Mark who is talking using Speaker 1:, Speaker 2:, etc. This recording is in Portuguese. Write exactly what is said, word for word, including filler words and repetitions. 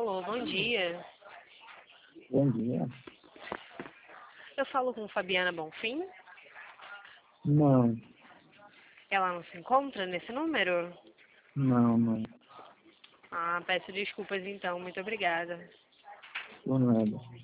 Speaker 1: Alô, bom dia.
Speaker 2: Bom dia.
Speaker 1: Eu falo com Fabiana Bonfim.
Speaker 2: Não,
Speaker 1: Ela não se encontra nesse número?
Speaker 2: não, não.
Speaker 1: Ah, peço desculpas então. Muito obrigada.
Speaker 2: Por nada.